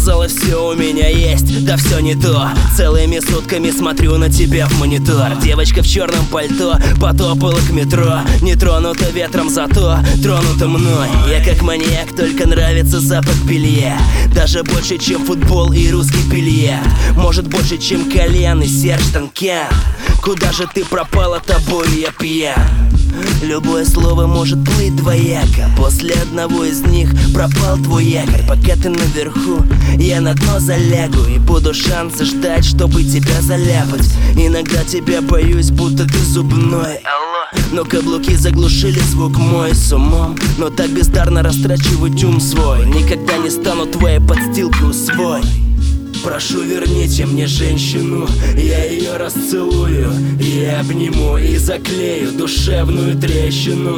казалось, все у меня есть, да все не то. Целыми сутками смотрю на тебя в монитор. Девочка в черном пальто потопала к метро. Не тронута ветром, зато тронута мной. Я как маньяк, только нравится запах белья. Даже больше, чем футбол и русский бильярд. Может, больше, чем Колян и Серж Танкян. Куда же ты пропала, тобой я пьян. Любое слово может плыть двояко. После одного из них пропал твой якорь. Пока ты наверху, я на дно залягу. И буду шансы ждать, чтобы тебя заляпать. Иногда тебя боюсь, будто ты зубной. Но каблуки заглушили звук мой с умом. Но так бездарно растрачивать ум свой. Никогда не стану твоей подстилкой свой. Прошу, верните мне женщину, я ее расцелую, я обниму и заклею душевную трещину,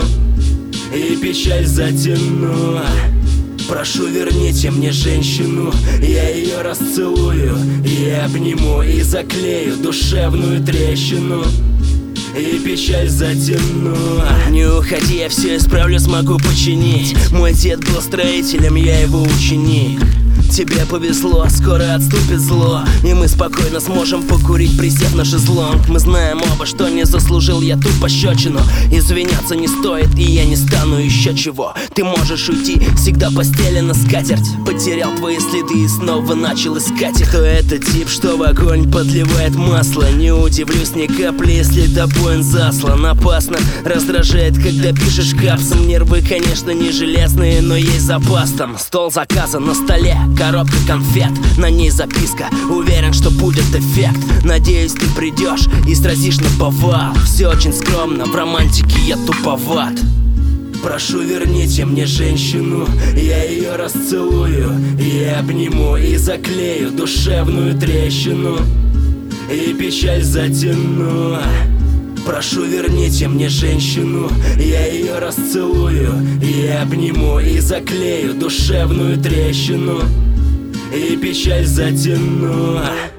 и печаль затяну. Прошу, верните мне женщину, я ее расцелую, я обниму и заклею душевную трещину, и печаль затяну. Не уходи, я все исправлю, смогу починить. Мой дед был строителем, я его ученик. Тебе повезло, скоро отступит зло, и мы спокойно сможем покурить, присев на шезлонг. Мы знаем оба, что не заслужил я ту пощечину. Извиняться не стоит, и я не стану еще чего. Ты можешь уйти, всегда постелена скатерть. Потерял твои следы и снова начал искать. Кто это тип, что в огонь подливает масло? Не удивлюсь ни капли, если тобой он заслан. Опасно, раздражает, когда пишешь капсом. Нервы, конечно, не железные, но есть запас там. Стол заказан на столе, коробка конфет, на ней записка. Уверен, что будет эффект. Надеюсь, ты придешь и сразишь наповал. Все очень скромно, в романтике я туповат. Прошу, верните мне женщину, я ее расцелую, я обниму и заклею душевную трещину, и печаль затяну. Прошу, верните мне женщину, я ее расцелую, я обниму и заклею душевную трещину, и печаль затяну.